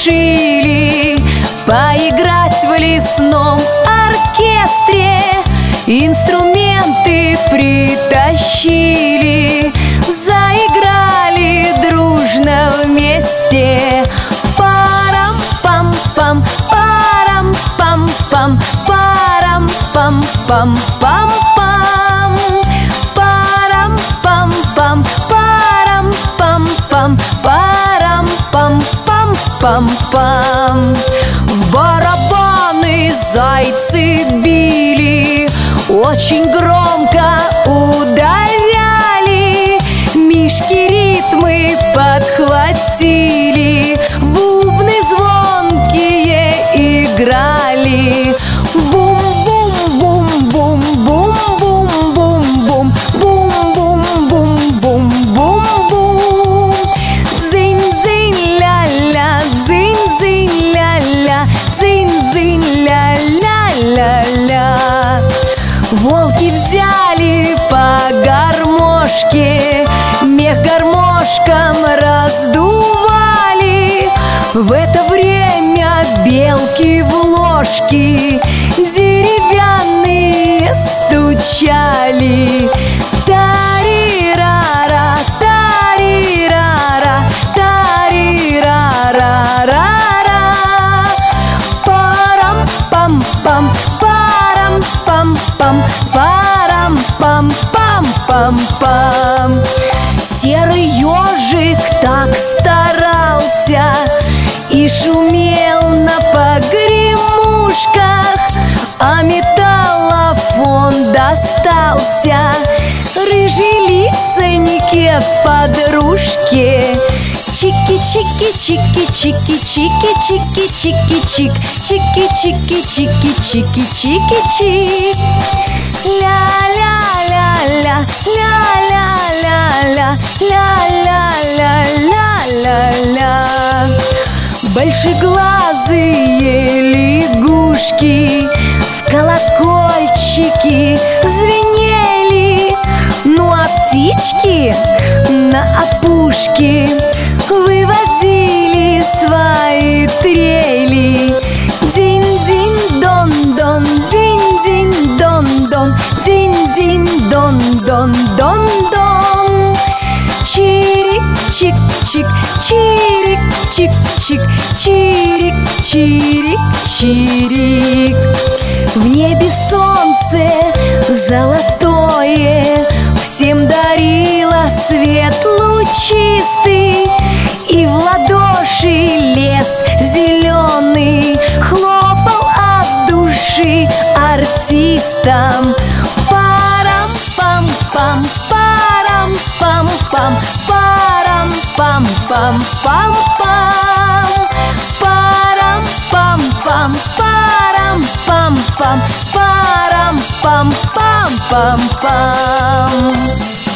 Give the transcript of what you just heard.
решили поиграть в лесном оркестре. Инструменты притащили, заиграли дружно вместе. Парам-пам-пам, парам-пам-пам, парам-пам-пам-пам-пам. Парам-пам-пам, парам-пам-пам, парам-пам-пам-пам-пам. В барабаны зайцы били, очень громко ударяли. Мишки ритмы подхватили, бубны звонкие играли. Бум-бум-бум-бум-бум-бум-бум-бум, бум-бум-бум-бум-бум-бум. Дзынь-дзынь-ля-ля, дзынь-дзынь-ля-ля, дзынь-дзынь-ля-ля-ля-ля. Волки взяли по гармошке, мех гармошком раздували. В это время белки в ложки деревянные стучали. Тари-ра-ра, тари-ра-ра, тари-ра-ра-ра-ра. Парам-пам-пам, парам-пам-пам, парам-пам-пам-пам-пам. Серый ежик так старался и шумел на погремушках, а металлофон достался рыжей лисоньке в подружке. Чики-чики-чики-чики-чики-чики-чик, чики-чики-чики-чики-чики-чик. Ля-ля-ля-ля, ля-ля-ля-ля, ля-ля-ля-ля-ля. Большеглазые лягушки в колокольчики звенели. Ну а птички на опушке выводили свои трели. Динь-динь-дон-дон, динь-динь-дон-дон, динь-динь-дон-дон-дон-дон. Чирик-чик-чик, чирик-чик-чик, чирик-чирик-чирик. В небе солнце золотое всем дарило свет лучистый, и в ладоши лес зеленый хлопал от души артистам. Парам-пам-пам, парам-пам-пам, парам-пам-пам-пам-пам. Парам-пам-пам, парам-пам-пам, парам-пам-пам-пам-пам.